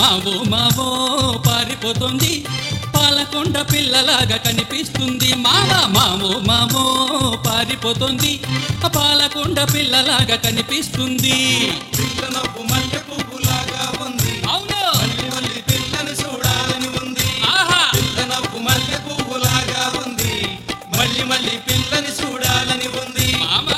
Mao Mao పారిపోతుంది పాలకొండ పిల్లలాగా కనిపిస్తుంది మావా మావో మావో పారిపోతుంది పాలకొండ పిల్లలాగా కనిపిస్తుంది పిల్లనవ్వు మల్లె పువ్వులాగా ఉంది అవును మళ్ళీ మళ్ళీ పిల్లని చూడాలని ఉంది ఆహా పిల్లనవ్వు మల్లె పువ్వులాగా ఉంది మళ్ళీ మళ్ళీ పిల్లని చూడాలని ఉంది మామా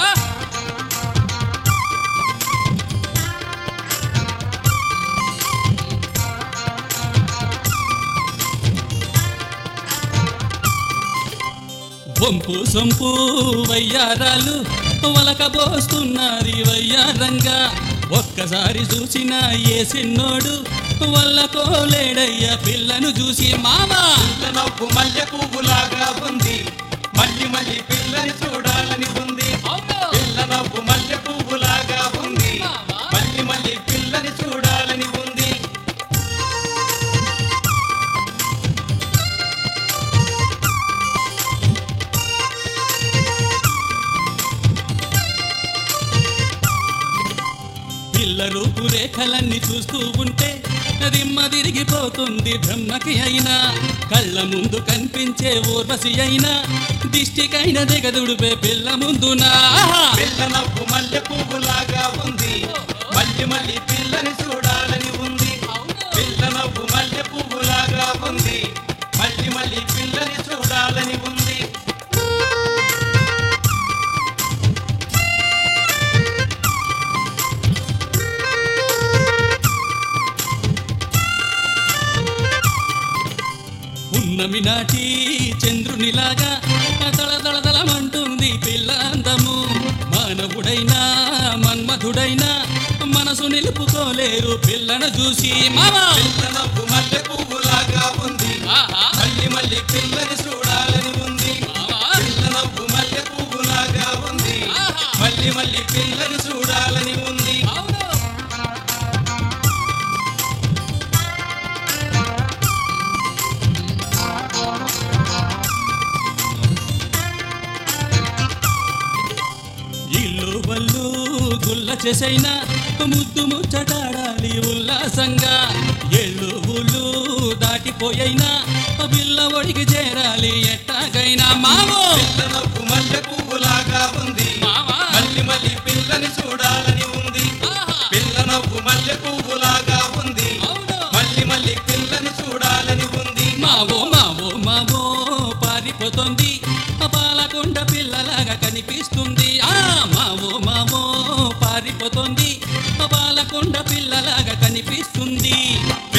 వంపు సొంపు వయ్యారాలు వలకబోస్తున్నది వయ్యారంగా ఒక్కసారి చూసిన ఏ సిన్నోడు వల్లకోలేడయ్య పిల్లను చూసి మామా పిల్లనవ్వు మల్లె పువ్వులాగా ఉంది మళ్ళీ మళ్ళీ పిల్లని చూడాలని ఉంది అవును పిల్లనవ్వు మల్లె పువ్వులాగా ఉంది మళ్ళీ మళ్ళీ పిల్లని చూడాలని ఉంది పిల్ల రూపురేఖలన్నీ చూస్తూ ఉంటే దిమ్మ తిరిగిపోతుంది బ్రహ్మకి అయినా కళ్ళ ముందు కనిపించే ఊర్వశి అయినా దిష్టికైన దిగదుడిపే పిల్ల ముందునా పిల్లనవ్వు మల్లె పువ్వులాగా ఉంది మళ్ళీ మళ్ళీ పిల్లని చూడాలని ఉంది పిల్లనవ్వు మల్లె పువ్వులాగా ఉంది మళ్ళీ మళ్ళీ పిల్లని చూడాలని ఉంది ఉన్నమి నాటి చంద్రునిలాగా తళతళతళమంటుంది పిల్ల అందము మానవుడైనా మన్మధుడైనా మనసు నిలుపుకోలేరు పిల్లను చూసి మామా పిల్లనవ్వు మల్లె పువ్వులాగా ఉంది ఆహా మళ్ళీ మళ్ళీ పిల్లని చూడాలని ఉంది మామా పిల్లనవ్వు మల్లె పువ్వులాగా ఉంది ఆహా మళ్ళీ మళ్ళీ పిల్లని చూడాలని ఉంది అవును ఇల్లు వల్లు గుల్ల చేసైనా ముద్దు ముచ్చటాడాలి ఉల్లాసంగా ఎళ్ళు ఊళ్ళు దాటిపోయినా పిల్ల ఒడికి చేరాలి ఎట్టాగైనా మావో పిల్లనవ్వు మల్లె పువ్వులాగా ఉంది మావా మళ్ళీ మళ్ళీ పిల్లని చూడాలని ఉంది ఆహా పిల్లనవ్వు మల్లె పువ్వులాగా ఉంది అవును మళ్ళీ మళ్ళీ పిల్లని చూడాలని ఉంది మావో మావో మావో పారిపోతుంది పాలకొండ పిల్లలాగా కనిపిస్తుంది మావో మావో పారిపోతుంది పాలకొండ పిల్లలాగా కనిపిస్తుంది